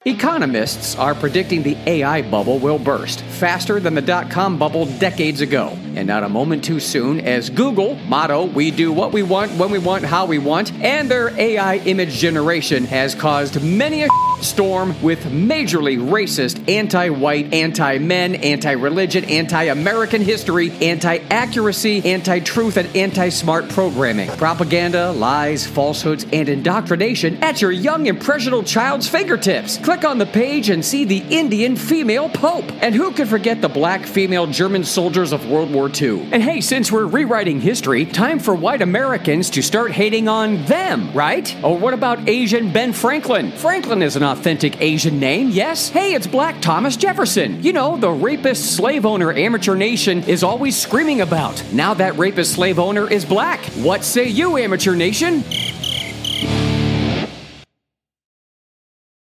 Economists are predicting the AI bubble will burst faster than the dot-com bubble decades ago. And not a moment too soon, as Google, motto, we do what we want, when we want, how we want, and their AI image generation has caused many a storm with majorly racist, anti-white, anti-men, anti-religion, anti-American history, anti-accuracy, anti-truth, and anti-smart programming. Propaganda, lies, falsehoods, and indoctrination at your young, impressionable child's fingertips. Click on the page and see the Indian female Pope. And who could forget the black female German soldiers of World War II? And hey, since we're rewriting history, time for white Americans to start hating on them, right? Or what about Asian Ben Franklin? Franklin is an authentic Asian name, yes? Hey, it's Black Thomas Jefferson. You know, the rapist slave owner Amateur Nation is always screaming about. Now that rapist slave owner is black. What say you, Amateur Nation?